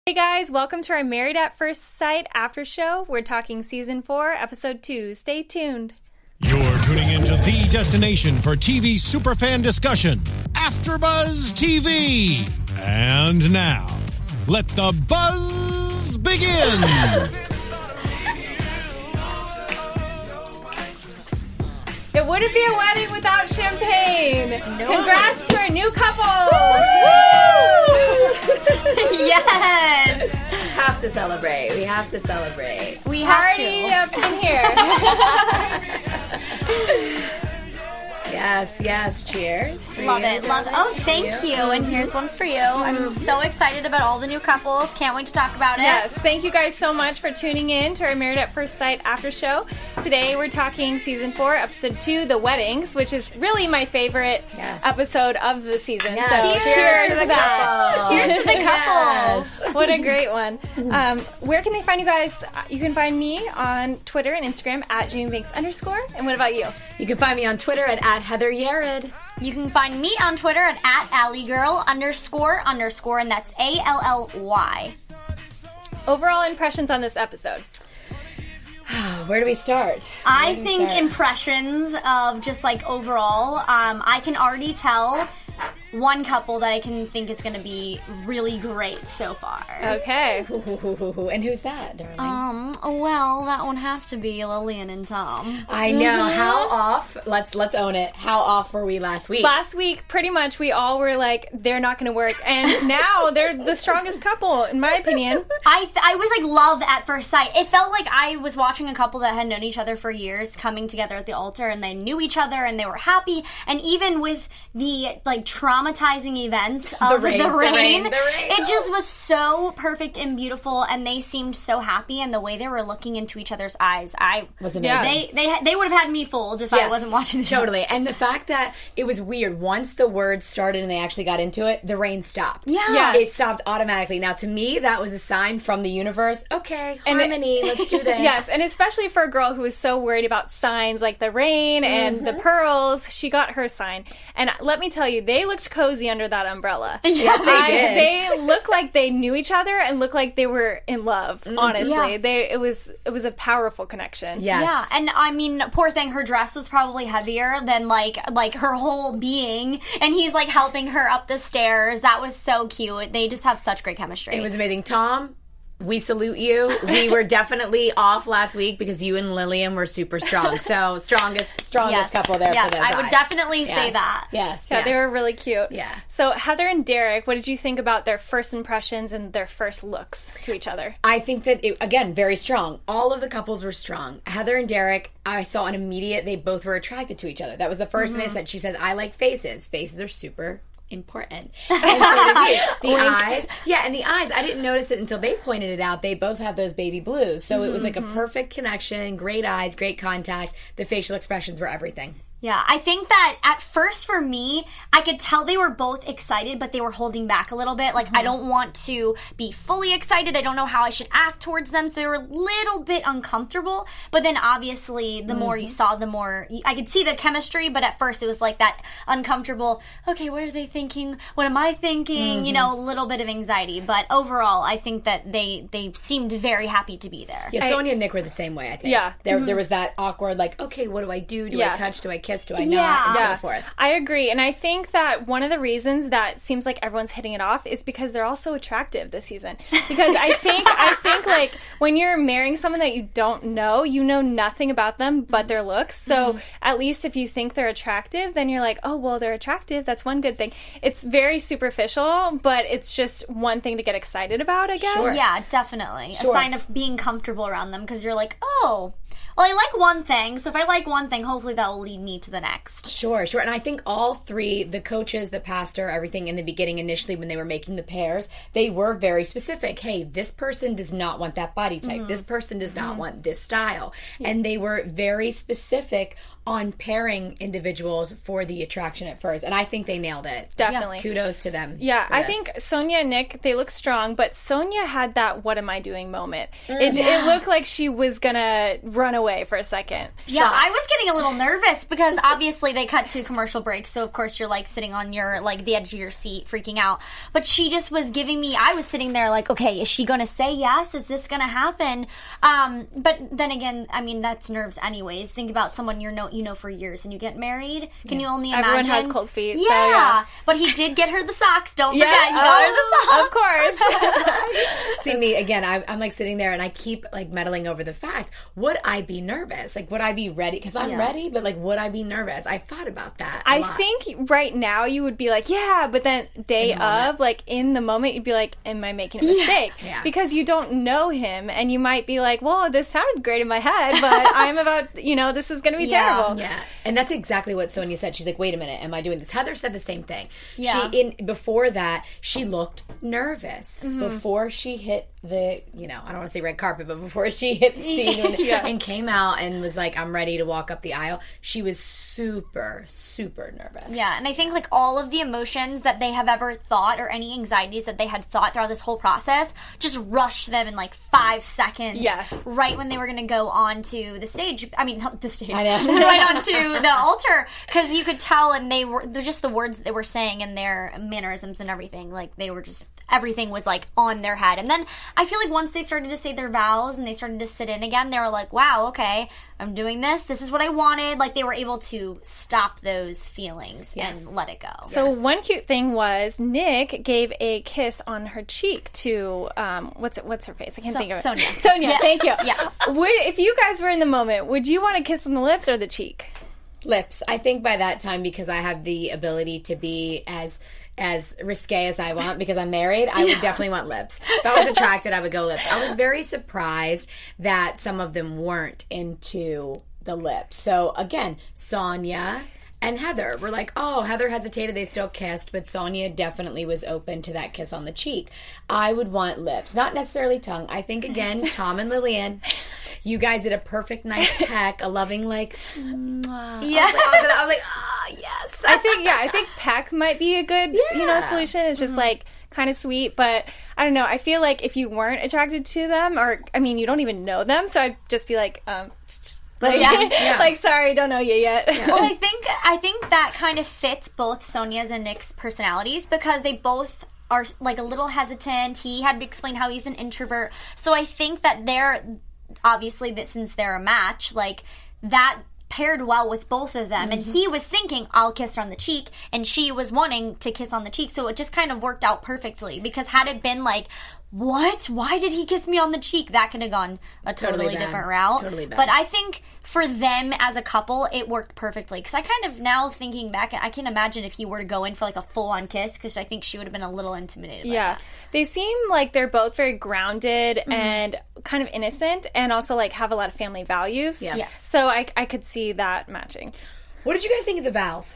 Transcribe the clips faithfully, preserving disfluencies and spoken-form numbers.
Hey guys, welcome to our Married at First Sight after show. We're talking season four, episode two. Stay tuned. You're tuning into the destination for T V superfan discussion, AfterBuzz T V. And now, let the buzz begin. It wouldn't be a wedding without champagne. No. Congrats to our new couples. Yes. Have to celebrate. We have to celebrate. We have Party to. up in here. Yes, yes. Cheers. For Love you, it. Love it. Oh, thank you. you. And here's one for you. I'm so excited about all the new couples. Can't wait to talk about it. Yes, thank you guys so much for tuning in to our Married at First Sight after show. Today we're talking season four, episode two, The Weddings, which is really my favorite yes. episode of the season. Yes. So Cheers, cheers to the that. couple. Cheers to the couples. Yes. What a great one. Um, where can they find you guys? You can find me on Twitter and Instagram at Jamie Banks underscore. And what about you? You can find me on Twitter at, at Heather Yared. You can find me on Twitter at, at AllieGirl underscore underscore, and that's A L L Y. Overall impressions on this episode. Where do we start? Where I do we think start? impressions of just like overall, um, I can already tell one couple that I can think is going to be really great so far. Okay. And who's that, darling? Um, well, that would have to be Lillian and Tom. I know. How off? Let's let's own it. How off were we last week? Last week, pretty much, we all were like, they're not going to work. And now they're the strongest couple, in my opinion. I th- I was like love at first sight. It felt like I was watching a couple that had known each other for years coming together at the altar, and they knew each other and they were happy. And even with the like traumatizing events of The rain, the, the rain, rain, the rain. it just was so perfect and beautiful. And they seemed so happy, and the way they were looking into each other's eyes, I Was amazing. Yeah. They they they would have had me fooled if I Yes, wasn't watching the show. Totally. And the fact that it was weird, once the words started and they actually got into it, the rain stopped. Yeah. Yes. It stopped automatically. Now, to me, that was a sign from the universe. Okay, And it- harmony, let's do this. Yes, and especially for a girl who was so worried about signs like the rain and Mm-hmm. the pearls, she got her sign. And let me tell you, they looked cozy under that umbrella. Yes, they I- did. They looked like they knew each other and looked like they were in love. Honestly, Yeah. they it was it was a powerful connection. Yes. Yeah, and I mean, poor thing, her dress was probably heavier than like like her whole being, and he's like helping her up the stairs. That was so cute. They just have such great chemistry. It was amazing. Tom, we salute you. We were definitely off last week because you and Lillian were super strong. So, strongest strongest yes. couple there yes, for those I would eyes. definitely say Yes. that. Yes. Yeah, yes. they were really cute. Yeah. So Heather and Derek, what did you think about their first impressions and their first looks to each other? I think that, it, again, very strong. All of the couples were strong. Heather and Derek, I saw an immediate, they both were attracted to each other. That was the 1st thing they said. She says, I like faces. Faces are super important. And so did he. The eyes. Yeah, and the eyes, I didn't notice it until they pointed it out. They both have those baby blues. So it was like a perfect connection, great eyes, great contact. The facial expressions were everything. Yeah, I think that at first for me, I could tell they were both excited, but they were holding back a little bit. Like, I don't want to be fully excited. I don't know how I should act towards them. So they were a little bit uncomfortable. But then obviously, the more you saw, the more I could see the chemistry. But at first, it was like that uncomfortable, okay, what are they thinking? What am I thinking? You know, a little bit of anxiety. But overall, I think that they, they seemed very happy to be there. Yeah, Sonia and Nick were the same way, I think. Yeah. There, there was that awkward, like, okay, what do I do? Do Yes. I touch? Do I kiss? Do I Yeah. not? And Yeah. so forth. I agree. And I think that one of the reasons that seems like everyone's hitting it off is because they're all so attractive this season. Because I think I think like when you're marrying someone that you don't know, you know nothing about them but their looks. So at least if you think they're attractive, then you're like, oh, well, they're attractive. That's one good thing. It's very superficial, but it's just one thing to get excited about, I guess. Sure. Yeah, definitely. Sure. A sign of being comfortable around them because you're like, oh, well, I like one thing. So if I like one thing, hopefully that will lead me to the next. Sure, sure. And I think all three, the coaches, the pastor, everything in the beginning, initially when they were making the pairs, they were very specific. Hey, this person does not want that body type. This person does not want this style. And they were very specific on pairing individuals for the attraction at first. And I think they nailed it. Definitely. Yeah. Kudos to them. Yeah, for I this. think Sonia and Nick, they look strong, but Sonia had that what am I doing moment. It, it looked like she was going to run away for a second. Yeah, I was getting a little nervous because obviously they cut to commercial breaks, so of course you're like sitting on your, like the edge of your seat freaking out. But she just was giving me, I was sitting there like, okay, is she going to say yes? Is this going to happen? Um, but then again, I mean, that's nerves anyways. Think about someone you know, you know for years and you get married. Can you only imagine? Everyone has cold feet. Yeah. So, yeah. But he did get her the socks. Don't Yeah, forget, he got her the oh, socks. Of course. See me again. I, I'm like sitting there and I keep like meddling over the fact. Would I be nervous? Like, would I be ready? Because I'm Yeah. ready, but like, would I be nervous? I thought about that. a I lot. think right now you would be like, yeah, but then day of, like in the moment, you'd be like, am I making a mistake? Yeah. Because you don't know him, and you might be like, well, this sounded great in my head, but I'm about, you know, this is going to be Yeah. terrible. Yeah, and that's exactly what Sonia said. She's like, "Wait a minute, am I doing this?" Heather said the same thing. Yeah. She in before that she looked nervous before she hit the, you know, I don't want to say red carpet, but before she hit the scene and, Yeah. and came out and was like, "I'm ready to walk up the aisle." She was super, super nervous. Yeah, and I think like all of the emotions that they have ever thought or any anxieties that they had thought throughout this whole process just rushed them in like five seconds. Yes. Right when they were going to go onto the stage. I mean, not the stage. I know. Right onto the altar. Because you could tell, and they were, they're just the words that they were saying and their mannerisms and everything. Like they were just, everything was like on their head. And then I feel like once they started to say their vows and they started to sit in again, they were like, wow, okay, I'm doing this. This is what I wanted. Like they were able to stop those feelings and let it go. So one cute thing was Nick gave a kiss on her cheek to um what's it, what's her face? I can't So- think of it. Sonia. Sonia, Yes. thank you. Yes. Would, if you guys were in the moment, would you want to kiss on the lips or the cheek? Lips. I think by that time, because I have the ability to be as as risque as I want because I'm married, I would definitely want lips. If I was attracted, I would go lips. I was very surprised that some of them weren't into the lips. So again, Sonia and Heather were like, oh, Heather hesitated, they still kissed, but Sonia definitely was open to that kiss on the cheek. I would want lips, not necessarily tongue. I think, again, Tom and Lillian, you guys did a perfect, nice peck, a loving, like, mwah. Yeah. I was like, I was, I was like, ah, yes. I think, yeah, I think peck might be a good, you know, Yeah. solution. It's just like kind of sweet, but I don't know. I feel like if you weren't attracted to them, or, I mean, you don't even know them, so I'd just be like, um, like, Yeah. Yeah. like, sorry, don't know you yet. Well, I think I think that kind of fits both Sonia's and Nick's personalities because they both are like a little hesitant. He had to explain how he's an introvert. So I think that they're obviously that since they're a match, like that paired well with both of them. And he was thinking, I'll kiss her on the cheek, and she was wanting to kiss on the cheek. So it just kind of worked out perfectly because had it been like, what? Why did he kiss me on the cheek? That could have gone a totally, Totally bad. different route. Totally bad. But I think for them as a couple, it worked perfectly. Because I kind of, now thinking back, I can imagine if he were to go in for like a full-on kiss, because I think she would have been a little intimidated by Yeah. that. They seem like they're both very grounded and kind of innocent and also like have a lot of family values. Yeah. Yes. So I, I could see that matching. What did you guys think of the vows?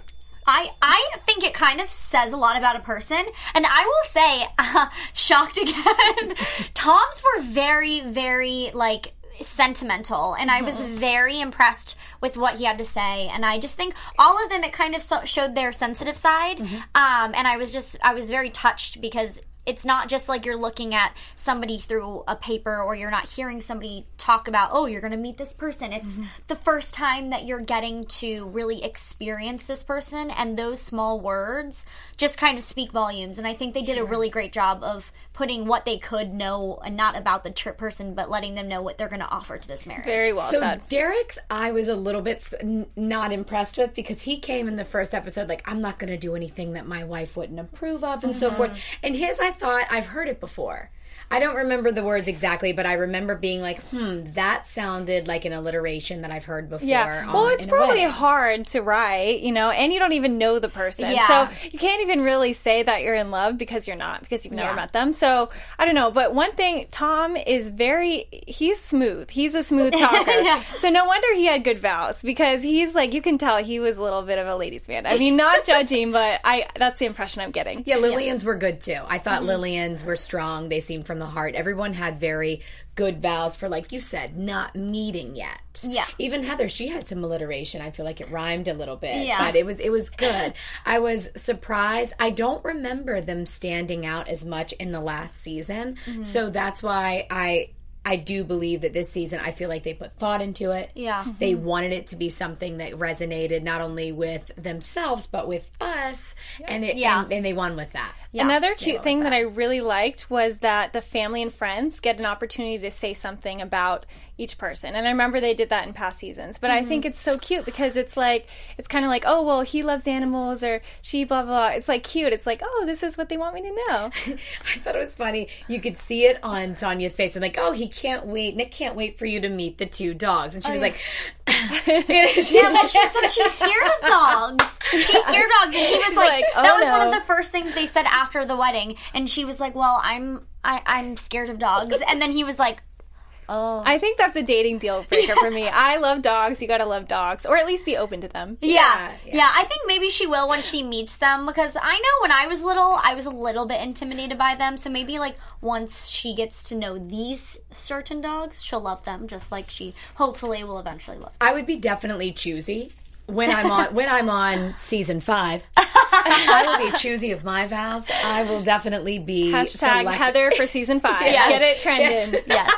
I, I think it kind of says a lot about a person. And I will say, uh, shocked again, Tom's were very, very, like, sentimental. And I was very impressed with what he had to say. And I just think all of them, it kind of so- showed their sensitive side. Um, and I was just, I was very touched because it's not just like you're looking at somebody through a paper or you're not hearing somebody talk about, oh, you're going to meet this person. It's the first time that you're getting to really experience this person, and those small words just kind of speak volumes. And I think they did a really great job of putting what they could know, and not about the trip person, but letting them know what they're going to offer to this marriage. Very well So said. Derek's, I was a little bit s- n- not impressed with because he came in the first episode like, I'm not going to do anything that my wife wouldn't approve of and so forth. And his, I thought, I've heard it before. I don't remember the words exactly, but I remember being like, hmm, that sounded like an alliteration that I've heard before. Yeah. Well, on- it's in a probably wedding. hard to write, you know, and you don't even know the person. Yeah. So you can't even really say that you're in love because you're not, because you've never Yeah. met them. So I don't know. But one thing, Tom is very, he's smooth. He's a smooth talker. Yeah. So no wonder he had good vows because he's like, you can tell he was a little bit of a ladies' man. I mean, not judging, but I that's the impression I'm getting. Yeah, Lillian's were good too. I thought Lillian's were strong. They seemed came from the heart. Everyone had very good vows for, like you said, not meeting yet. Yeah. Even Heather, she had some alliteration. I feel like it rhymed a little bit. Yeah. But it was it was good. I was surprised. I don't remember them standing out as much in the last season. Mm-hmm. So that's why I I do believe that this season, I feel like they put thought into it. Yeah. Mm-hmm. They wanted it to be something that resonated not only with themselves, but with us. And, it, Yeah. and, and they won with that. Yeah. Another cute thing that. that I really liked was that the family and friends get an opportunity to say something about each person. And I remember they did that in past seasons. But mm-hmm. I think it's so cute because it's like, it's kind of like, oh, well, he loves animals or she blah, blah, blah. It's like cute. It's like, oh, this is what they want me to know. I thought it was funny. You could see it on Sonya's face. They're like, oh, he can't wait. Nick can't wait for you to meet the two dogs. And she oh, was yeah. like, yeah, but she said she's scared of dogs. She's scared of dogs. And he was like, like oh, that was no. one of the first things they said after the wedding. And she was like, well, I'm, I, I'm scared of dogs. And then he was like, oh. I think that's a dating deal breaker for me. I love dogs. You gotta love dogs. Or at least be open to them. Yeah. Yeah, yeah. yeah. I think maybe she will when she meets them because I know when I was little, I was a little bit intimidated by them. So maybe like once she gets to know these certain dogs, she'll love them just like she hopefully will eventually love them. I would be definitely choosy. When I'm on when I'm on season five, I will be choosy of my vows. I will definitely be Hashtag select- Heather for season five. Yes. Get it trending. Yes.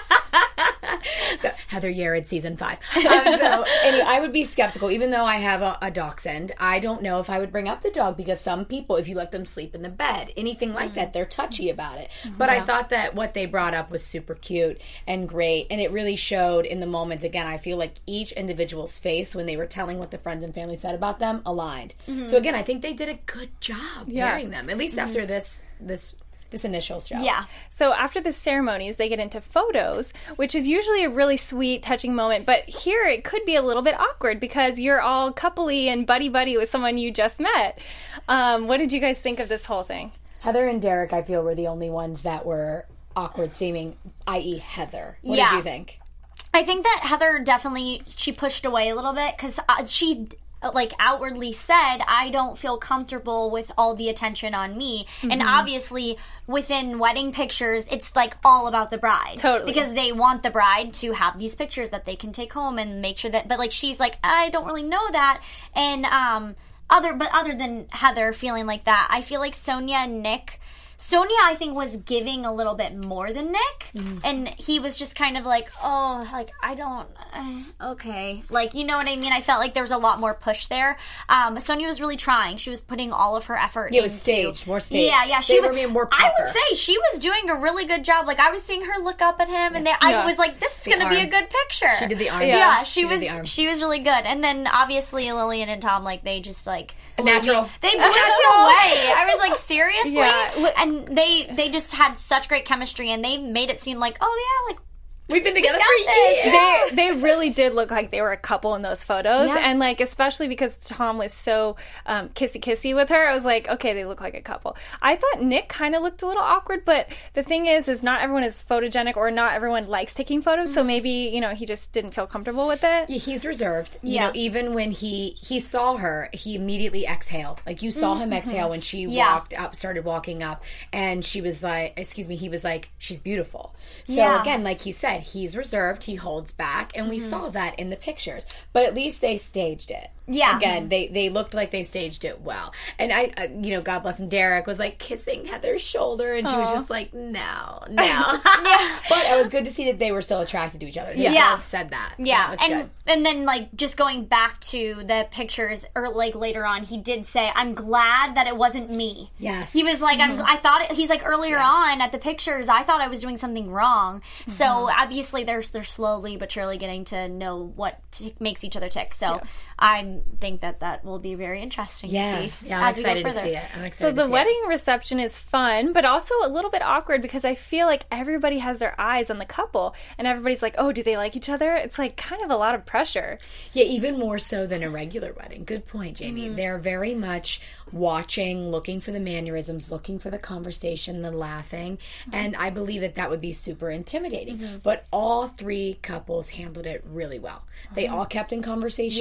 So Heather Yared season five. Um, so anyway, I would be skeptical, even though I have a, a dachshund. I don't know if I would bring up the dog because some people, if you let them sleep in the bed, anything like mm-hmm. that, they're touchy about it. But yeah. I thought that what they brought up was super cute and great, and it really showed in the moments. Again, I feel like each individual's face when they were telling what the friends and family said about them aligned. Mm-hmm. So again, I think they did a good job yeah. pairing them, at least mm-hmm. after this this. This initial show. Yeah. So after the ceremonies, they get into photos, which is usually a really sweet, touching moment. But here it could be a little bit awkward because you're all coupley and buddy-buddy with someone you just met. Um, what did you guys think of this whole thing? Heather and Derek, I feel, were the only ones that were awkward seeming, that is. Heather. What yeah. did you think? I think that Heather definitely, she pushed away a little bit because uh, she... like outwardly said, I don't feel comfortable with all the attention on me. Mm-hmm. And obviously within wedding pictures, it's like all about the bride. Totally. Because they want the bride to have these pictures that they can take home and make sure that, but like she's like, I don't really know that. And um other but other than Heather feeling like that, I feel like Sonia and Nick Sonia, I think, was giving a little bit more than Nick, mm. and he was just kind of like, oh, like, I don't, uh, okay. Like, you know what I mean? I felt like there was a lot more push there. Um, Sonia was really trying. She was putting all of her effort into... Yeah, it was staged, more staged. Yeah, yeah. She they was, were being more I proper. would say she was doing a really good job. Like, I was seeing her look up at him, yeah. and they, I yeah. was like, this is going to be a good picture. She did the arm. Yeah, yeah she, she was the arm. She was really good. And then, obviously, Lillian and Tom, like, they just, like... Natural. Me. They blew you away. I was like, seriously? Yeah. And they they just had such great chemistry, and they made it seem like, oh yeah, like we've been together we for years. They they really did look like they were a couple in those photos, yeah. and like especially because Tom was so um, kissy kissy with her, I was like, okay, they look like a couple. I thought Nick kind of looked a little awkward, but the thing is, is not everyone is photogenic, or not everyone likes taking photos. Mm-hmm. So maybe you know he just didn't feel comfortable with it. Yeah, he's reserved. You yeah. know, even when he he saw her, he immediately exhaled. Like you saw him exhale when she yeah. walked up, started walking up, and she was like, excuse me, he was like, she's beautiful. So yeah. again, like he said, he's reserved. He holds back, and we mm-hmm. saw that in the pictures. But at least they staged it. Yeah. Again, they they looked like they staged it well. And I, uh, you know, God bless him, Derek was like kissing Heather's shoulder, and she Aww. was just like, no, no. yeah. But it was good to see that they were still attracted to each other. They yeah. both said that. So yeah. that was and good. and then like just going back to the pictures, or like later on, he did say, I'm glad that it wasn't me. Yes. He was like, mm-hmm. I'm, I thought, it, he's like, earlier yes. on at the pictures, I thought I was doing something wrong. Mm-hmm. So obviously they're, they're slowly but surely getting to know what t- makes each other tick. So yeah. I think that that will be very interesting yeah. to see yeah, I'm as we go excited further. to see it. I'm excited So the to see wedding it. reception is fun, but also a little bit awkward because I feel like everybody has their eyes on the couple, and everybody's like, oh, do they like each other? It's like kind of a lot of pressure. Yeah, even more so than a regular wedding. Good point, Jamie. Mm-hmm. They're very much watching, looking for the mannerisms, looking for the conversation, the laughing, mm-hmm. and I believe that that would be super intimidating. Mm-hmm. But all three couples handled it really well. Mm-hmm. They all kept in conversation. Yeah. They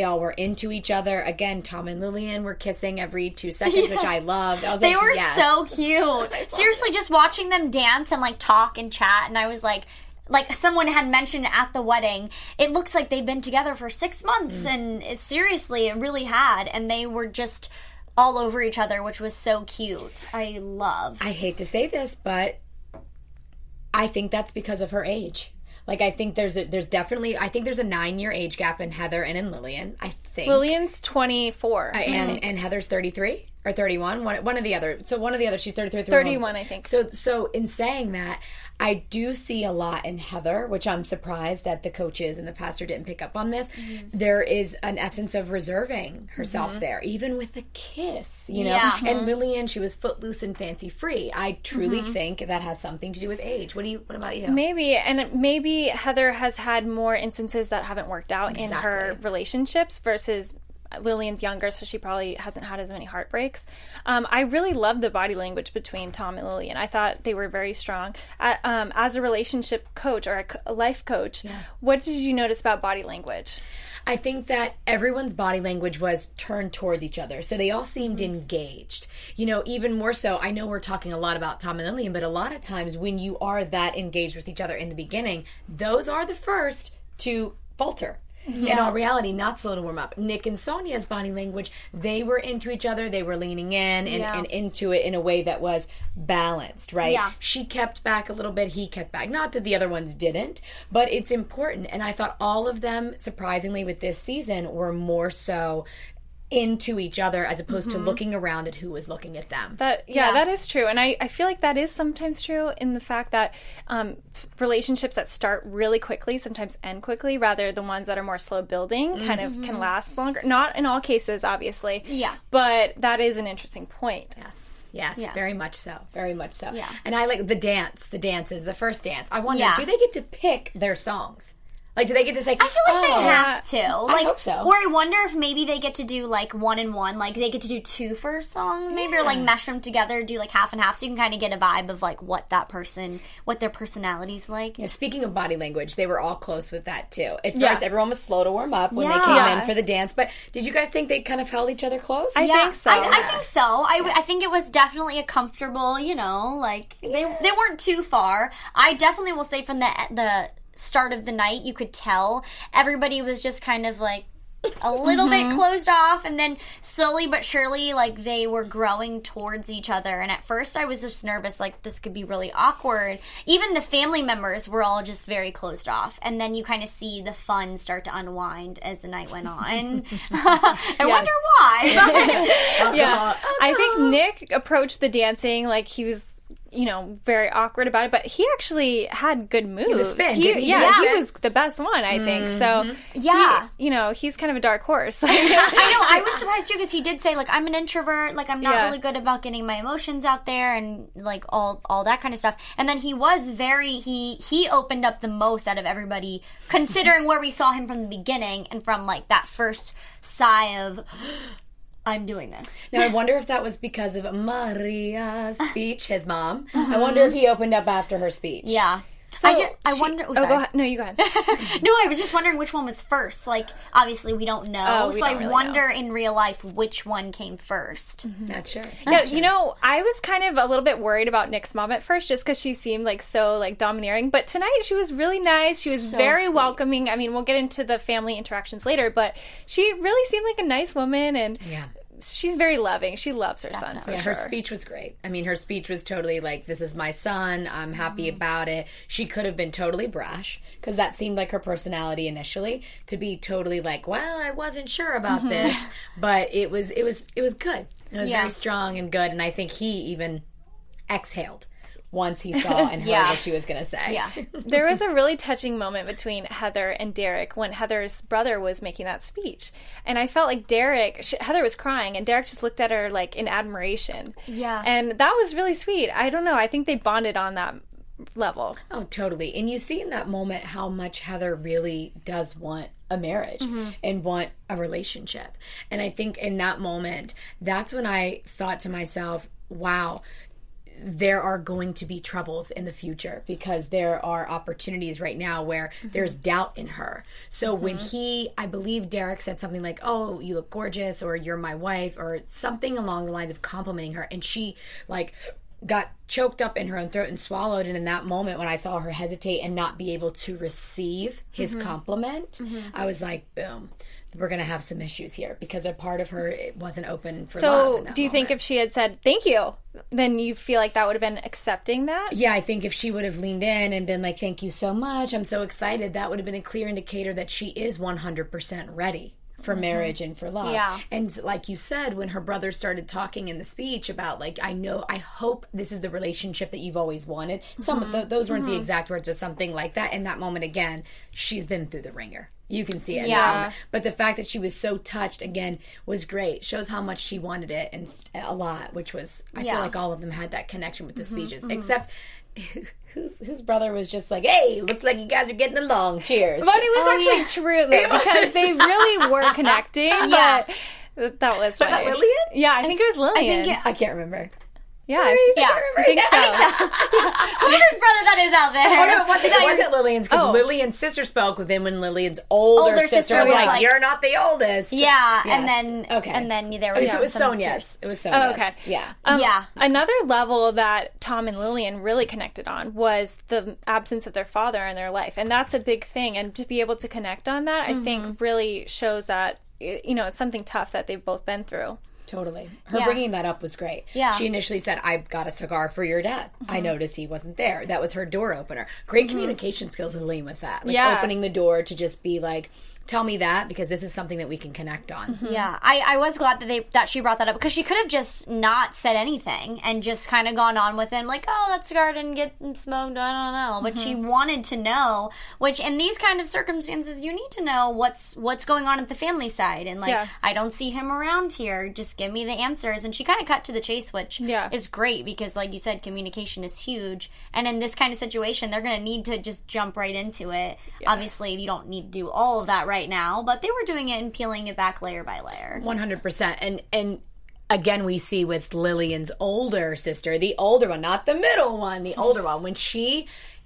They all were into each other. Again, Tom and Lillian were kissing every two seconds, yeah. which I loved. I was they like, were yes. so cute. Seriously, it. just watching them dance and like talk and chat, and I was like, like someone had mentioned at the wedding, it looks like they've been together for six months, mm. and it, seriously, it really had, and they were just all over each other, which was so cute. I love. I hate to say this, but I think that's because of her age. Like, I think there's a, there's definitely, I think there's a nine-year age gap in Heather and in Lillian, I think. Lillian's twenty-four. Uh, and, and Heather's thirty-three? Or thirty-one? One, one of the other. So one of the other, she's thirty-three. thirty-one, I think. So, so in saying that, I do see a lot in Heather, which I'm surprised that the coaches and the pastor didn't pick up on this. Mm-hmm. There is an essence of reserving herself mm-hmm. there, even with a kiss, you know? Yeah. And Lillian, she was footloose and fancy-free. I truly mm-hmm. think that has something to do with age. What do you? What about you? Maybe, and maybe Heather has had more instances that haven't worked out exactly. in her relationships versus Lillian's younger, so she probably hasn't had as many heartbreaks. Um, I really loved the body language between Tom and Lillian. I thought they were very strong. Uh, um, as a relationship coach or a, co- a life coach, yeah. what did you notice about body language? I think that everyone's body language was turned towards each other. So they all seemed mm-hmm. engaged. You know, even more so, I know we're talking a lot about Tom and Lillian, but a lot of times when you are that engaged with each other in the beginning, those are the first to falter. Yeah. In all reality, not slow to warm up. Nick and Sonia's body language, they were into each other. They were leaning in and, yeah. and into it in a way that was balanced, right? Yeah. She kept back a little bit. He kept back. Not that the other ones didn't, but it's important. And I thought all of them, surprisingly, with this season, were more so into each other as opposed mm-hmm. to looking around at who was looking at them. That yeah, yeah, that is true. And I, I feel like that is sometimes true in the fact that um, relationships that start really quickly sometimes end quickly, rather the ones that are more slow building kind mm-hmm. of can last longer. Not in all cases, obviously. Yeah. But that is an interesting point. Yes. Yes, yeah. very much so. Very much so. Yeah. And I like the dance. The dances, the first dance. I wonder, yeah. do they get to pick their songs? Like, do they get to say, I feel like oh, they have to. Like, I hope so. Or I wonder if maybe they get to do, like, one and one. Like, they get to do two first songs, maybe, yeah. or, like, mesh them together, do, like, half and half, so you can kind of get a vibe of, like, what that person, what their personality's like. Yeah, speaking of body language, they were all close with that, too. At yeah. first, everyone was slow to warm up when yeah. they came yeah. in for the dance, but did you guys think they kind of held each other close? I yeah. think so. I, I think so. I, yeah. I think it was definitely a comfortable, you know, like, they, yeah. they weren't too far. I definitely will say from the the... start of the night, you could tell everybody was just kind of like a little mm-hmm. bit closed off, and then slowly but surely, like, they were growing towards each other. And at first I was just nervous, like, this could be really awkward. Even the family members were all just very closed off, and then you kind of see the fun start to unwind as the night went on. I yeah. wonder why. yeah, I think Nick approached the dancing like he was, you know, very awkward about it, but he actually had good moves. The spin, he, didn't he? Yeah, yeah, he was the best one, I think. Mm-hmm. So, yeah, he, you know, he's kind of a dark horse. I know. I was surprised too, because he did say, like, I'm an introvert, like, I'm not yeah. really good about getting my emotions out there, and like all all that kind of stuff. And then he was very he he opened up the most out of everybody, considering where we saw him from the beginning, and from like that first sigh of, I'm doing this. Now, I wonder if that was because of Maria's speech, his mom. Mm-hmm. I wonder if he opened up after her speech. Yeah. So I, just, I she, wonder... Oh, oh go ahead. No, you go ahead. No, I was just wondering which one was first. Like, obviously, we don't know. Oh, we so don't I really wonder know. in real life which one came first. Mm-hmm. Not sure. Yeah, Not sure. you know, I was kind of a little bit worried about Nick's mom at first, just because she seemed like so like domineering. But tonight she was really nice. She was So very sweet. welcoming. I mean, we'll get into the family interactions later, but she really seemed like a nice woman, and Yeah. she's very loving. She loves her son, for Yeah, sure. her speech was great. I mean, her speech was totally like, this is my son. I'm happy mm-hmm. about it. She could have been totally brash, because that seemed like her personality initially, to be totally like, well, I wasn't sure about mm-hmm. this, but it was, it was, it was good. It was Yeah. very strong and good, and I think he even exhaled once he saw and heard Yeah. what she was going to say. Yeah. There was a really touching moment between Heather and Derek when Heather's brother was making that speech. And I felt like Derek, she, Heather was crying, and Derek just looked at her like in admiration. Yeah. And that was really sweet. I don't know. I think they bonded on that level. Oh, totally. And you see in that moment how much Heather really does want a marriage mm-hmm. and want a relationship. And I think in that moment, that's when I thought to myself, wow, there are going to be troubles in the future because there are opportunities right now where mm-hmm. there's doubt in her. So mm-hmm. when he, I believe Derek said something like, oh, you look gorgeous, or you're my wife, or something along the lines of complimenting her. And she like got choked up in her own throat and swallowed. And in that moment, when I saw her hesitate and not be able to receive his mm-hmm. compliment, mm-hmm. I was like, boom. We're going to have some issues here because a part of her it wasn't open for so love. So do you moment. think if she had said, thank you, then you feel like that would have been accepting that? Yeah, I think if she would have leaned in and been like, thank you so much, I'm so excited, that would have been a clear indicator that she is one hundred percent ready for marriage and for love. Yeah. And like you said, when her brother started talking in the speech about like, I know, I hope this is the relationship that you've always wanted. Some mm-hmm. of the, those weren't mm-hmm. the exact words, but something like that. In that moment, again, she's been through the ringer. You can see it. Yeah. But the fact that she was so touched, again, was great. Shows how much she wanted it, and a lot, which was, I yeah. feel like all of them had that connection with the mm-hmm, speeches. mm-hmm. Except whose whose brother was just like, hey, looks like you guys are getting along. Cheers. But it was oh, actually yeah. true, though, because they really were connecting. Yeah. But that was Was that funny. Lillian? Yeah, I think it was Lillian. I think it, I can't remember. Yeah, Sorry, I, yeah, I think so. whoever's brother that is out there. Oh, no, it wasn't, it wasn't Lillian's because Oh. Lillian's sister spoke with him when Lillian's older, Older sister, sister was was like, like- you're not the oldest. Yeah, Yes. and then Okay. and then there Oh, was so it was some Sonia's. It was Sonia's. Oh, okay. Yeah. Um, Yeah. Another level that Tom and Lillian really connected on was the absence of their father in their life. And that's a big thing. And to be able to connect on that, I think really shows that, you know, it's something tough that they've both been through. Totally. Her Yeah. bringing that up was great. Yeah. She initially said, I got a cigar for your dad. I noticed he wasn't there. That was her door opener. Great communication skills of Lillian with that. Like Yeah. opening the door to just be like, tell me that because this is something that we can connect on. Yeah, I, I was glad that they that she brought that up because she could have just not said anything and just kind of gone on with him like, oh, that cigar didn't get smoked, I don't know. But she wanted to know, which in these kind of circumstances, you need to know what's what's going on at the family side. And like, Yeah. I don't see him around here. Just give me the answers. And she kind of cut to the chase, which Yeah. is great because, like you said, communication is huge. And in this kind of situation, they're going to need to just jump right into it. Obviously, you don't need to do all of that right now, but they were doing it and peeling it back layer by layer. one hundred percent. And, and again, we see with Lillian's older sister, the older one, not the middle one, the older one, when she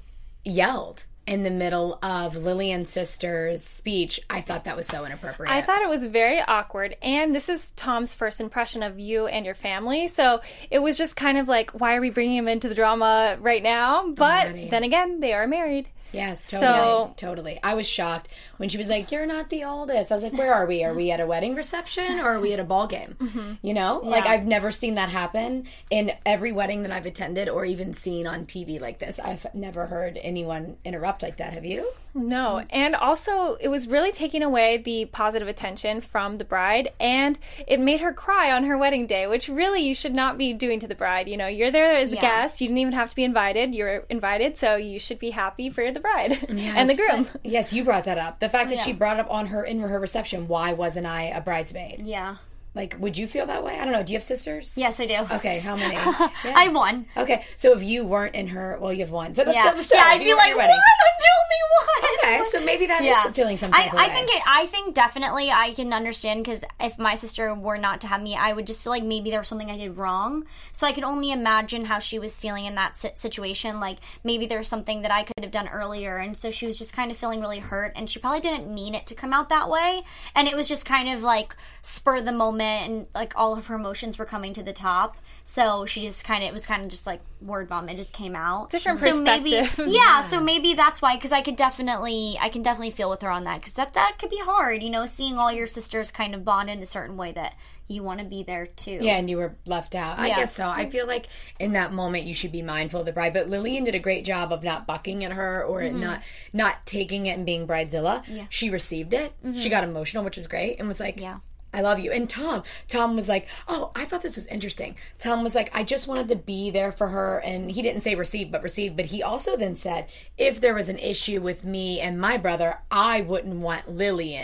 yelled in the middle of Lillian's sister's speech, I thought that was so inappropriate. I thought it was very awkward, and this is Tom's first impression of you and your family, so it was just kind of like, why are we bringing him into the drama right now? But Already. then again, they are married. Yes, totally. So- totally. I was shocked when she was like, you're not the oldest. I was like, where are we? Are we at a wedding reception or are we at a ball game? Mm-hmm. You know? Like, I've never seen that happen in every wedding that I've attended or even seen on T V like this. I've never heard anyone interrupt like that. Have you? No, and also it was really taking away the positive attention from the bride, and it made her cry on her wedding day, which really you should not be doing to the bride. You know, you're there as a Yeah. guest. You didn't even have to be invited. You're invited, so you should be happy for the bride Yes. and the groom. Yes, you brought that up. The fact that Yeah. she brought up on her in her reception, why wasn't I a bridesmaid? Yeah. Like, would you feel that way? I don't know. Do you have sisters? Yes, I do. Okay, how many? I Yeah. have one. Okay, so if you weren't in her, well, you have one. So that's Yeah. so, so, yeah, if I'd you be were like, in your what? wedding- I'm the only one. Okay, so maybe that is Yeah. feeling some I, type of I way. think it. I think definitely I can understand because if my sister were not to have me, I would just feel like maybe there was something I did wrong. So I could only imagine how she was feeling in that si- situation. Like maybe there's something that I could have done earlier, and so she was just kind of feeling really hurt, and she probably didn't mean it to come out that way, and it was just kind of like spur of the moment, and like all of her emotions were coming to the top. So she just kind of, it was kind of just like word vomit. It just came out. Different so maybe, perspective. yeah, so maybe that's why, because I could definitely, I can definitely feel with her on that, because that, that could be hard, you know, seeing all your sisters kind of bond in a certain way that you want to be there too. Yeah, and you were left out. I Yeah. guess so. I feel like in that moment you should be mindful of the bride. But Lillian did a great job of not bucking at her or Mm-hmm. not not taking it and being bridezilla. Yeah. She received it. She got emotional, which was great, and was like, Mm-hmm. Yeah. I love you. And Tom, Tom was like, oh, I thought this was interesting. Tom was like, I just wanted to be there for her. And he didn't say receive, but receive. But he also then said, if there was an issue with me and my brother, I wouldn't want Lillian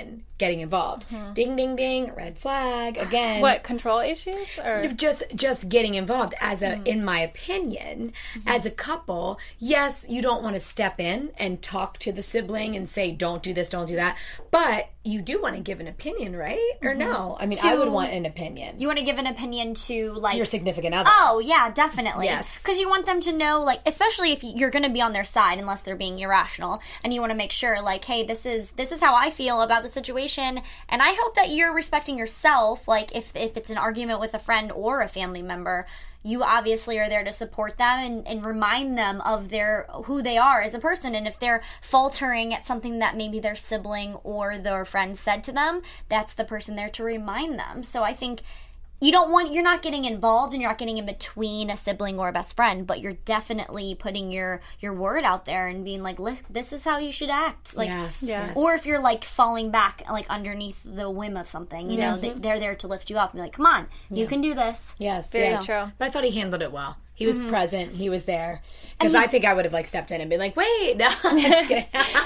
getting involved. Mm-hmm. Ding, ding, ding, red flag, again. What, control issues? Or Just just getting involved. As a, mm. in my opinion, mm-hmm. as a couple, yes, you don't want to step in and talk to the sibling and say, don't do this, don't do that. But you do want to give an opinion, right? Or mm-hmm. no? I mean, to, I would want an opinion. You want to give an opinion to, like... To your significant other. Oh, yeah, definitely. Yes. Because you want them to know, like, especially if you're going to be on their side, unless they're being irrational, and you want to make sure, like, hey, this is this is how I feel about the situation, and I hope that you're respecting yourself, like, if, if it's an argument with a friend or a family member, you obviously are there to support them and, and remind them of their who they are as a person. And if they're faltering at something that maybe their sibling or their friend said to them, that's the person there to remind them. So I think you don't want, you're not getting involved and you're not getting in between a sibling or a best friend, but you're definitely putting your, your word out there and being like, this is how you should act. Like, yes, yeah. yes. Or if you're like falling back like underneath the whim of something, you know, mm-hmm. they, they're there to lift you up and be like, come on, yeah. you can do this. Yes, very yeah. true. But I thought he handled it well. He was mm-hmm. present. He was there. Because I think I would have like stepped in and been like, wait, no, I'm just kidding.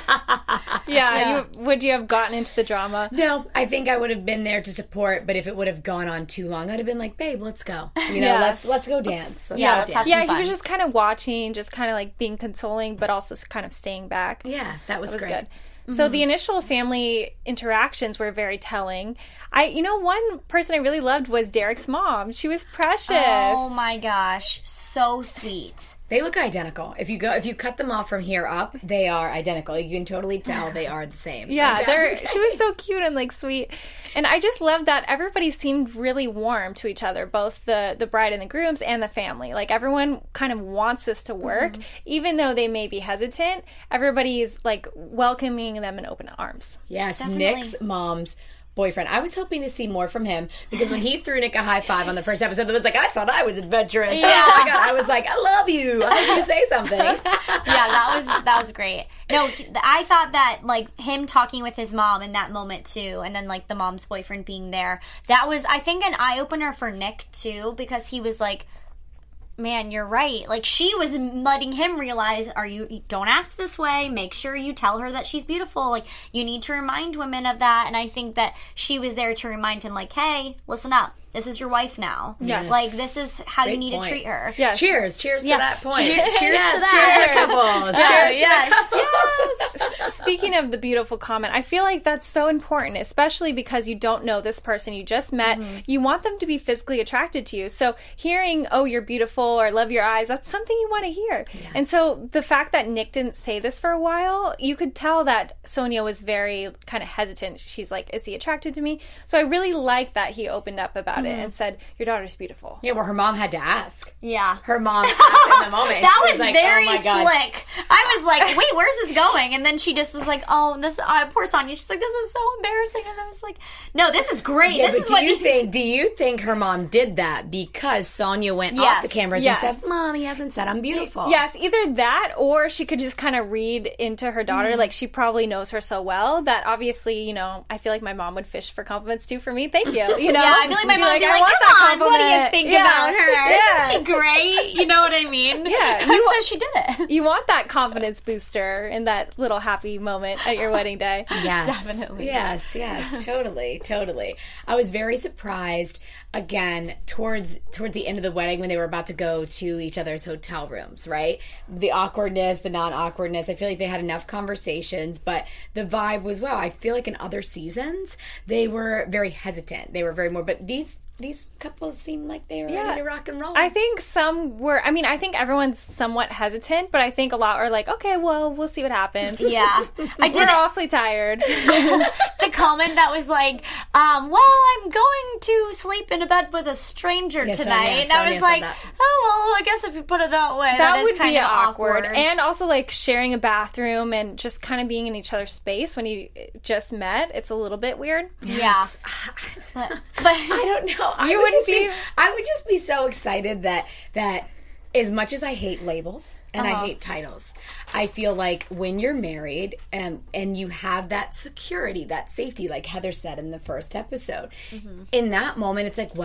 yeah, yeah. You, would you have gotten into the drama? No, I think I would have been there to support, but if it would have gone on too long, I'd have been like, babe, let's go. You know, yeah. let's let's go dance. Let's yeah, go let's dance. have Yeah, some fun. he was just kind of watching, just kind of like being consoling, but also kind of staying back. Yeah, that was, that was great. good. So mm-hmm. the initial family interactions were very telling. I, you know, one person I really loved was Derek's mom. She was precious. Oh my gosh, so sweet. They look identical. If you go, if you cut them off from here up, they are identical. You can totally tell they are the same. Yeah, they're, she was so cute and like sweet, and I just loved that everybody seemed really warm to each other, both the the bride and the grooms and the family. Like everyone kind of wants this to work, mm-hmm. even though they may be hesitant. Everybody's like welcoming them in open arms. Yes, Definitely. Nick's mom's boyfriend. I was hoping to see more from him because when he threw Nick a high five on the first episode, it was like, I thought I was adventurous. Yeah. Oh my God. I was like, I love you. I hope you say something. Yeah, that was that was great. No, he, I thought that like him talking with his mom in that moment too, and then like the mom's boyfriend being there, that was I think an eye opener for Nick too, because he was like, man, you're right. Like, she was letting him realize, are you, don't act this way. Make sure you tell her that she's beautiful. Like, you need to remind women of that. And I think that she was there to remind him, like, hey, listen up. This is your wife now. Yes. Like, this is how Great you need point. to treat her. Yes. Cheers. Cheers Yeah. to that point. Cheers, cheers yes, to that. Cheers to couples. Yeah, Cheers yes. to couples. Yes. Speaking of the beautiful comment, I feel like that's so important, especially because you don't know this person you just met. Mm-hmm. You want them to be physically attracted to you. So hearing, oh, you're beautiful or love your eyes, that's something you want to hear. Yes. And so the fact that Nick didn't say this for a while, you could tell that Sonia was very kind of hesitant. She's like, is he attracted to me? So I really like that he opened up about mm-hmm. it and said, your daughter's beautiful. Yeah, well, her mom had to ask. Yeah. Her mom asked in the moment. That she was, was like, very oh my God. slick. I was like, wait, where's this going? And then she just was like, oh, this, uh, poor Sonia. She's like, this is so embarrassing. And I was like, no, this is great. Yeah, this but is do what you needs- think? Do you think her mom did that because Sonia went Yes. off the cameras Yes. and said, "Mom, he hasn't said I'm beautiful." Yes, either that or she could just kind of read into her daughter. Mm-hmm. Like, she probably knows her so well that obviously, you know, I feel like my mom would fish for compliments too for me. Thank you. You know? Yeah, I feel like my mom would be I like, want come that on, what do you compliment." think Yeah. about her? Yeah. Isn't she great? You know what I mean? Yeah. And You- so she did it. You want that confidence booster in that little happy moment at your wedding day. Yes. Definitely. Yes, yes, totally, totally. I was very surprised again towards towards the end of the wedding when they were about to go to each other's hotel rooms, right? The awkwardness, the non-awkwardness. I feel like they had enough conversations, but the vibe was, wow, I feel like in other seasons they were very hesitant. They were very more, but these these couples seem like they were Yeah. ready to rock and roll. I think some were, I mean, I think everyone's somewhat hesitant, but I think a lot are like, okay, well, we'll see what happens. Yeah. I did We're it. awfully tired. The comment that was like, um, well, I'm going to sleep in a bed with a stranger Yes, tonight. Sonia- and I Sonia was said like, that. oh, well, I guess if you put it that way, that, that is would kind be of awkward. awkward. And also, like, sharing a bathroom and just kind of being in each other's space when you just met, it's a little bit weird. Yeah. But, but I don't know. I You would wouldn't just be, be- I would just be so excited that that as much as I hate labels and Uh-huh. I hate titles, I feel like when you're married and and you have that security, that safety, like Heather said in the first episode, Mm-hmm. in that moment, it's like, well,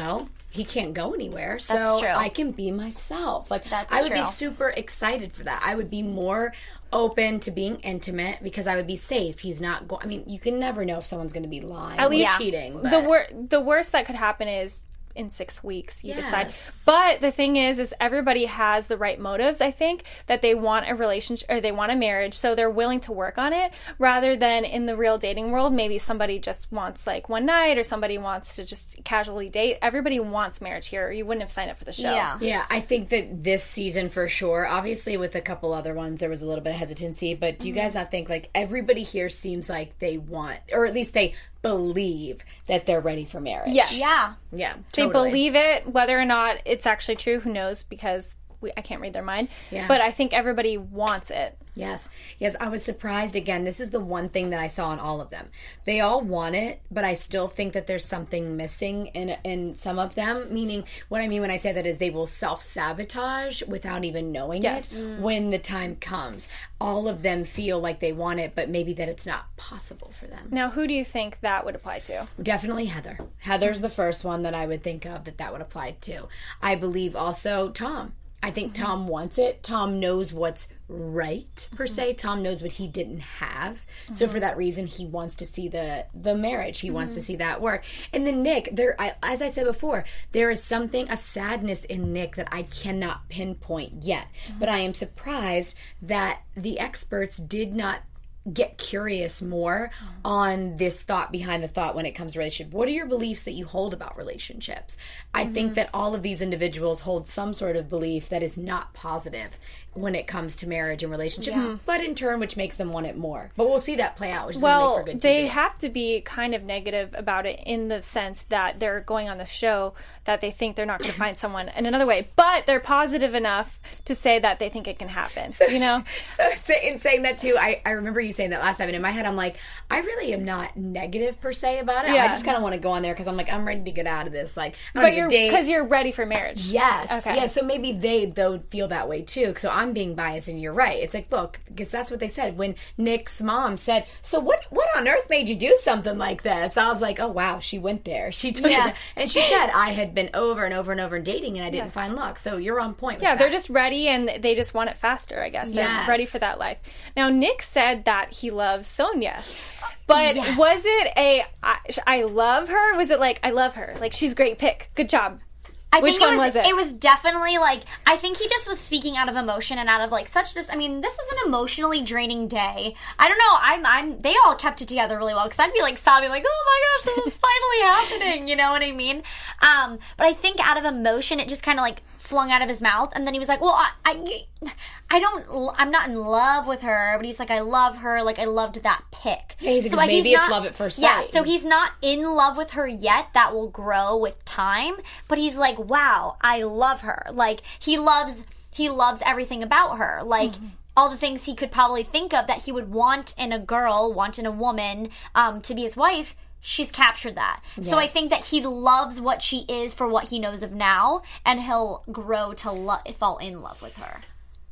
he can't go anywhere, so That's true. I can be myself. Like, That's I would true. be super excited for that. I would be more open to being intimate because I would be safe. He's not going. I mean, you can never know if someone's going to be lying At or least cheating. But The wor- the worst that could happen is in six weeks you Yes. decide. But the thing is, is everybody has the right motives. I think that they want a relationship or they want a marriage, so they're willing to work on it. Rather than in the real dating world, maybe somebody just wants like one night, or somebody wants to just casually date. Everybody wants marriage here, or you wouldn't have signed up for the show. Yeah. Yeah, I think that this season for sure, obviously with a couple other ones, there was a little bit of hesitancy, but do you guys not think like everybody here seems like they want, or at least they believe that they're ready for marriage? Yes. Yeah. Yeah, They totally. believe it, whether or not it's actually true, who knows, because we, I can't read their mind. Yeah. But I think everybody wants it. Yes. Yes, I was surprised again. This is the one thing that I saw in all of them. They all want it, but I still think that there's something missing in in some of them. Meaning, what I mean when I say that is they will self-sabotage without even knowing Yes. it when the time comes. All of them feel like they want it, but maybe that it's not possible for them. Now, who do you think that would apply to? Definitely Heather. Heather's the first one that I would think of that that would apply to. I believe also Tom. I think Tom wants it. Tom knows what's right, per se. Tom knows what he didn't have. So for that reason, he wants to see the the marriage. He wants to see that work. And then Nick, there, I, as I said before, there is something, a sadness in Nick that I cannot pinpoint yet. But I am surprised that the experts did not get curious more on this thought behind the thought when it comes to relationship. What are your beliefs that you hold about relationships? I think that all of these individuals hold some sort of belief that is not positive when it comes to marriage and relationships, but in turn, which makes them want it more. But we'll see that play out, which is going to Well, make for good T V. they have to be kind of negative about it in the sense that they're going on the show that they think they're not going to find someone in another way, but they're positive enough to say that they think it can happen. You know, So so in saying that too, I, I remember you saying that last time, and in my head I'm like, I really am not negative per se about it. I Yeah. just kind of want to go on there because I'm like, I'm ready to get out of this. Like, I'm but ready to you're date. because you're ready for marriage. Yes. Okay. Yeah, so maybe they, though, feel that way, too. So I'm being biased, and you're right. It's like, look, because that's what they said. When Nick's mom said, so what What on earth made you do something like this? I was like, oh, wow, she went there. She took Yeah. it. And she said, I had been over and over and over dating, and I didn't find luck. So you're on point with Yeah, that. they're just ready and they just want it faster, I guess. They're Yes. ready for that life. Now, Nick said that he loves Sonia. But Yes. was it a I, I love her? Was it like, I love her? Like, she's a great pick. Good job. I Which think one it was, was it? It was definitely like, I think he just was speaking out of emotion and out of like such this. I mean, this is an emotionally draining day. I don't know. I'm, I'm. They all kept it together really well because I'd be like sobbing, like, oh my gosh, this is finally happening. You know what I mean? Um, but I think out of emotion, it just kind of like flung out of his mouth, and then he was like, well, I, I, I don't, I'm not in love with her, but he's like, I love her, like I loved that pick. Yeah, he's like, like, maybe he's it's not- love at first Yeah, sight. so he's not in love with her yet. That will grow with time, but he's like, wow, I love her. Like he loves, he loves everything about her. Like. Mm-hmm. All the things he could probably think of that he would want in a girl, want in a woman, um, to be his wife, she's captured that. So I think that he loves what she is for what he knows of now, and he'll grow to lo- fall in love with her.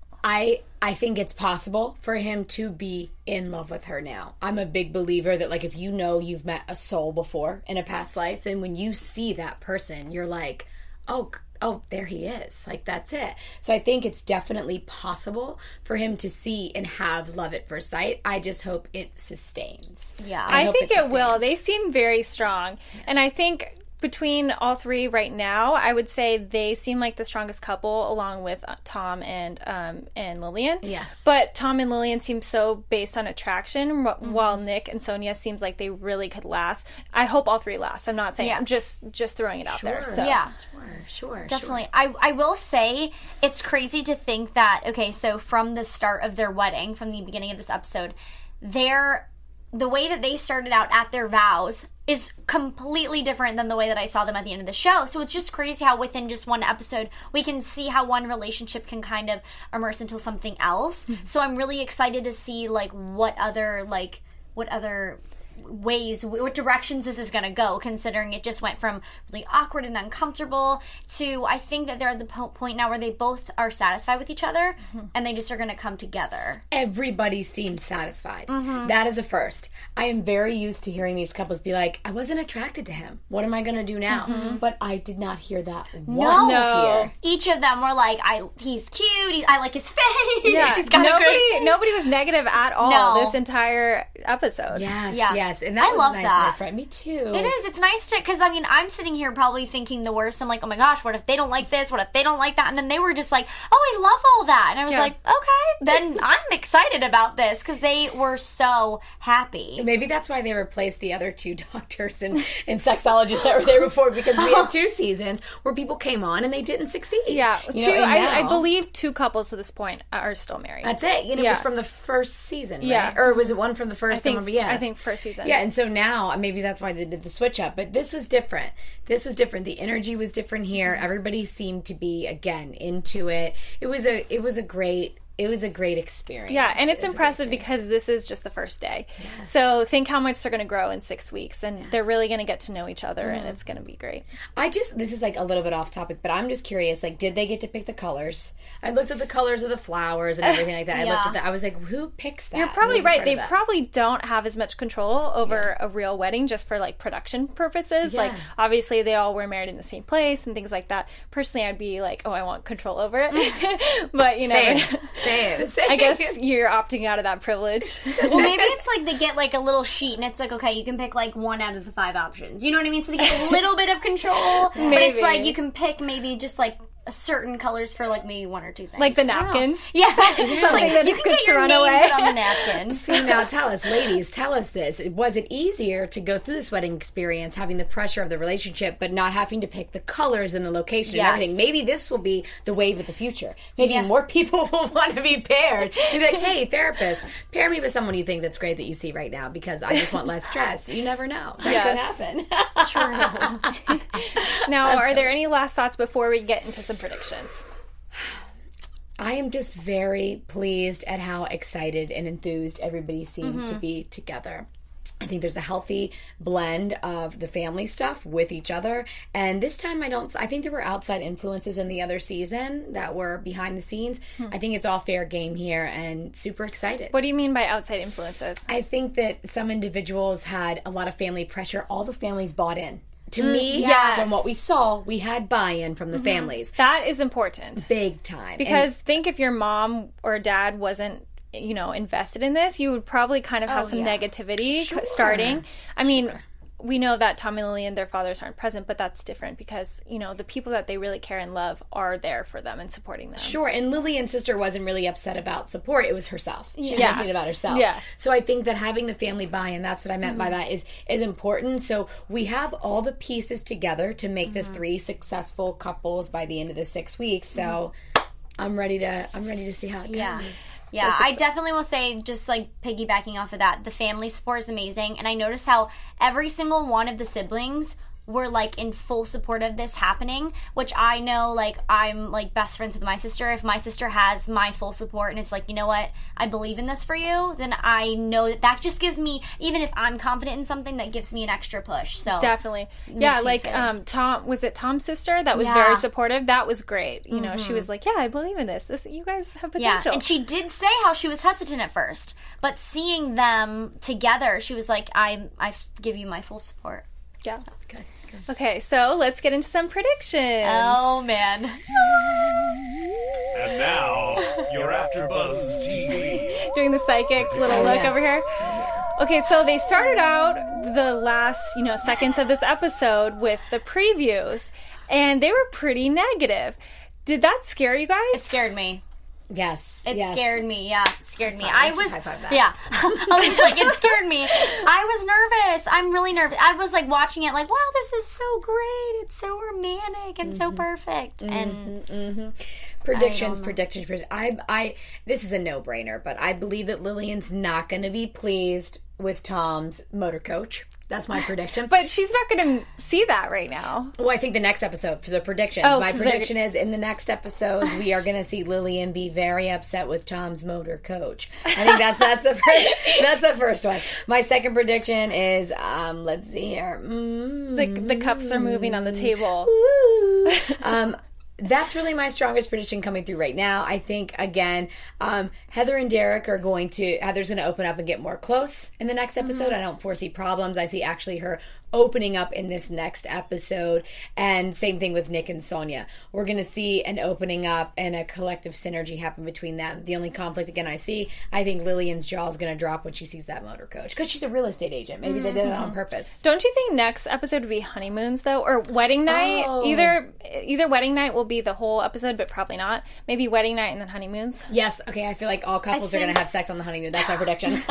I I think it's possible for him to be in love with her now. I'm a big believer that like if you know you've met a soul before in a past life, then when you see that person, you're like, oh, oh, there he is. Like that's it. So I think it's definitely possible for him to see and have love at first sight. I just hope it sustains. Yeah. I, hope think it it will. sustains. They seem very strong. And I think between all three right now, I would say they seem like the strongest couple along with uh, Tom and um, and Lillian. Yes. But Tom and Lillian seem so based on attraction, wh- while Nick and Sonia seems like they really could last. I hope all three last. I'm not saying, Yeah. I'm just just throwing it out there. Sure. So. Yeah. Sure, sure. Definitely. I, I will say it's crazy to think that, okay, so from the start of their wedding, from the beginning of this episode, their the way that they started out at their vows is completely different than the way that I saw them at the end of the show. So it's just crazy how within just one episode we can see how one relationship can kind of immerse into something else. So I'm really excited to see like what other like what other ways, what directions this is going to go, considering it just went from really awkward and uncomfortable to, I think that they're at the po- point now where they both are satisfied with each other, mm-hmm. and they just are going to come together. Everybody seems satisfied. Mm-hmm. That is a first. I am very used to hearing these couples be like, I wasn't attracted to him. What am I going to do now? Mm-hmm. But I did not hear that once no. here. Each of them were like, I he's cute, he, I like his face. Yeah. He's got nobody, a great face. Nobody was negative at all no. this entire episode. Yes, yeah. yes. And that I was love nice that. of my friend. Me too. It is. It's nice to, because I mean, I'm sitting here probably thinking the worst. I'm like, oh my gosh, what if they don't like this? What if they don't like that? And then they were just like, oh, I love all that. And I was yeah. like, okay, then I'm excited about this because they were so happy. Maybe that's why they replaced the other two doctors and, and sexologists that were there before, because we had two seasons where people came on and they didn't succeed. Yeah. You two, know, I, now, I believe two couples to this point are still married. That's it. And it yeah. was from the first season, right? Yeah. Or was it one from the first? I think, one? Yes. I think first season. Yeah, and so now, maybe that's why they did the switch up. But this was different. This was different. The energy was different here. Everybody seemed to be, again, into it. It was a, it was a great... It was a great experience. Yeah, and it's it impressive because this is just the first day. Yes. So think how much they're going to grow in six weeks, and yes. they're really going to get to know each other, mm-hmm. and it's going to be great. I just, this is like a little bit off topic, but I'm just curious, like, did they get to pick the colors? I looked at the colors of the flowers and everything like that. yeah. I looked at that. I was like, who picks that? You're probably right. They probably don't have as much control over yeah. a real wedding just for, like, production purposes. Yeah. Like, obviously, they all were married in the same place and things like that. Personally, I'd be like, oh, I want control over it. But, you know. Same. Same. Same. I guess you're opting out of that privilege. Well, maybe it's like they get like a little sheet and it's like, okay, you can pick like one out of the five options. You know what I mean? So they get a little bit of control, maybe. But it's like you can pick maybe just like certain colors for like maybe one or two things. Like the napkins? Yeah. So like, you can get your name away. put on the napkins. See, now tell us, ladies, tell us this. Was it easier to go through this wedding experience having the pressure of the relationship but not having to pick the colors and the location yes. and everything? Maybe this will be the wave of the future. Maybe yeah. more people will want to be paired. They'll be like, hey, therapist, pair me with someone you think that's great that you see right now because I just want less stress. You never know. That yes. could happen. True. Now, are there any last thoughts before we get into some predictions? I am just very pleased at how excited and enthused everybody seemed mm-hmm. to be together. I think there's a healthy blend of the family stuff with each other. And this time I don't, I think there were outside influences in the other season that were behind the scenes. Hmm. I think it's all fair game here and super excited. What do you mean by outside influences? I think that some individuals had a lot of family pressure. All the families bought in. To mm, me, yes. from what we saw, we had buy-in from the mm-hmm. families. That is important. Big time. Because and, think if your mom or dad wasn't, you know, invested in this, you would probably kind of have oh, some yeah. negativity sure. starting. I mean, sure. we know that Tom and Lily and their fathers aren't present, but that's different because, you know, the people that they really care and love are there for them and supporting them. Sure, and Lillian's sister wasn't really upset about support. It was herself. She was yeah. thinking about herself. Yeah. So I think that having the family buy-in, that's what I meant mm-hmm. by that, is is important. So we have all the pieces together to make mm-hmm. this three successful couples by the end of the six weeks. So mm-hmm. I'm ready to I'm ready to see how it goes. Yeah. Yeah, I definitely will say, just like piggybacking off of that, the family support is amazing. And I noticed how every single one of the siblings were like in full support of this happening, which I know, like, I'm like best friends with my sister. If my sister has my full support and it's like, you know what, I believe in this for you, then I know that that just gives me, even if I'm confident in something, that gives me an extra push. So definitely. Yeah, like um Tom, was it Tom's sister that was yeah. very supportive? That was great. You know, mm-hmm. she was like, yeah, I believe in this. This you guys have potential. Yeah, and she did say how she was hesitant at first, but seeing them together, she was like, I I give you my full support. Yeah. Okay. Okay, so let's get into some predictions. Oh, man. And now, your AfterBuzz T V. Doing the psychic little look yes. over here. Okay, so they started out the last, you know, seconds of this episode with the previews, and they were pretty negative. Did that scare you guys? It scared me. Yes. It yes. scared me. Yeah, it scared me. I I was, that. yeah. I was like, it scared me. I was nervous. I'm really nervous. I was like watching it like, wow, this is so great. It's so romantic and mm-hmm. so perfect. Mm-hmm. And mm-hmm. predictions, predictions, predictions. I, I, this is a no-brainer, but I believe that Lillian's not going to be pleased with Tom's motor coach. That's my prediction. But she's not going to see that right now. Well, I think the next episode for the predictions. Oh, my 'cause prediction is in the next episodes we are going to see Lillian be very upset with Tom's motor coach. I think that's that's the first, that's the first one. My second prediction is um, let's see here. Mm, The, the cups are moving on the table. Woo. um, that's really my strongest prediction coming through right now. I think, again, um, Heather and Derek are going to, Heather's going to open up and get more close in the next episode. Mm-hmm. I don't foresee problems. I see actually her opening up in this next episode. And same thing with Nick and Sonia. We're going to see an opening up and a collective synergy happen between them. The only conflict, again, I see, I think Lillian's jaw is going to drop when she sees that motor coach. Because she's a real estate agent. Maybe mm-hmm. they did it on purpose. Don't you think next episode would be honeymoons, though? Or wedding night? Oh. Either either wedding night will be the whole episode, but probably not. Maybe wedding night and then honeymoons. Yes. Okay, I feel like all couples think... are going to have sex on the honeymoon. That's my prediction.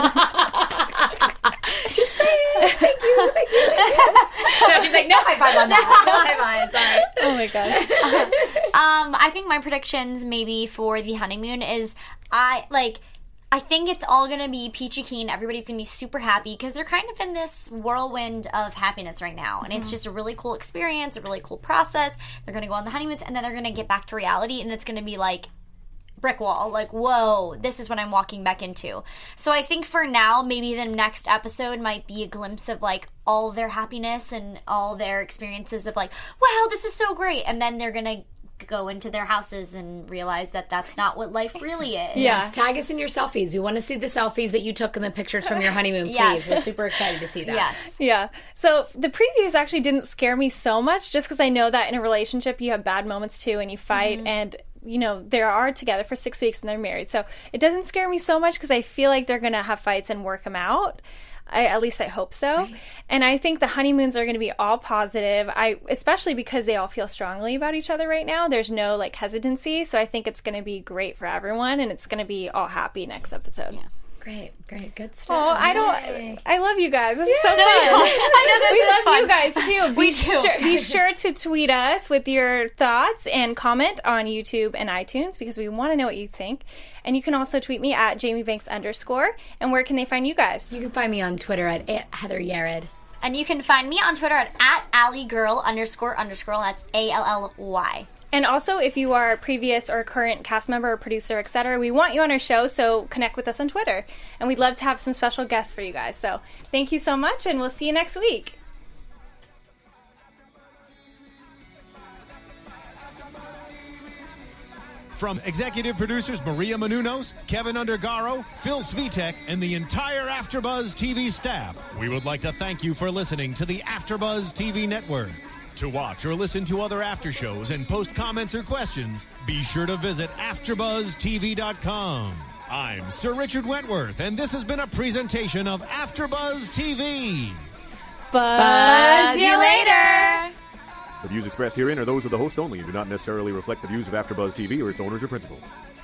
Just saying. Thank you. Thank you. Thank you. No, she's like, no high five on that. No high five. Sorry. Oh my gosh. um, I think my predictions maybe for the honeymoon is I like. I think it's all going to be peachy keen. Everybody's going to be super happy because they're kind of in this whirlwind of happiness right now. And mm-hmm. it's just a really cool experience, a really cool process. They're going to go on the honeymoons and then they're going to get back to reality and it's going to be like brick wall. Like, whoa, this is what I'm walking back into. So I think for now, maybe the next episode might be a glimpse of like all their happiness and all their experiences of like, wow, this is so great. And then they're going to go into their houses and realize that that's not what life really is. Yeah. Tag us in your selfies. We want to see the selfies that you took and the pictures from your honeymoon, please. Yes. We're super excited to see that. Yes. Yeah. So the previews actually didn't scare me so much just because I know that in a relationship you have bad moments too and you fight mm-hmm. and you know, they are together for six weeks and they're married. So it doesn't scare me so much because I feel like they're going to have fights and work them out. I, at least I hope so. Right. And I think the honeymoons are going to be all positive. I especially because they all feel strongly about each other right now. There's no like hesitancy. So I think it's going to be great for everyone and it's going to be all happy next episode. Yeah. Great, great, good stuff. Oh, I don't. Yay. I love you guys. This yeah, is so fun. I know this we is love fun. you guys too. Be We do. Sure, be sure to tweet us with your thoughts and comment on YouTube and iTunes because we want to know what you think. And you can also tweet me at Jamie Banks underscore. And where can they find you guys? You can find me on Twitter at Heather Yared. And you can find me on Twitter at, at AllieGirl underscore underscore. That's A L L Y. And also, if you are a previous or current cast member or producer, et cetera, we want you on our show, so connect with us on Twitter. And we'd love to have some special guests for you guys. So thank you so much, and we'll see you next week. From executive producers Maria Menounos, Kevin Undergaro, Phil Svitek, and the entire AfterBuzz T V staff, we would like to thank you for listening to the AfterBuzz T V network. To watch or listen to other after shows and post comments or questions, be sure to visit after buzz T V dot com. I'm Sir Richard Wentworth, and this has been a presentation of AfterBuzz T V. Buzz you later! The views expressed herein are those of the host only and do not necessarily reflect the views of AfterBuzz T V or its owners or principals.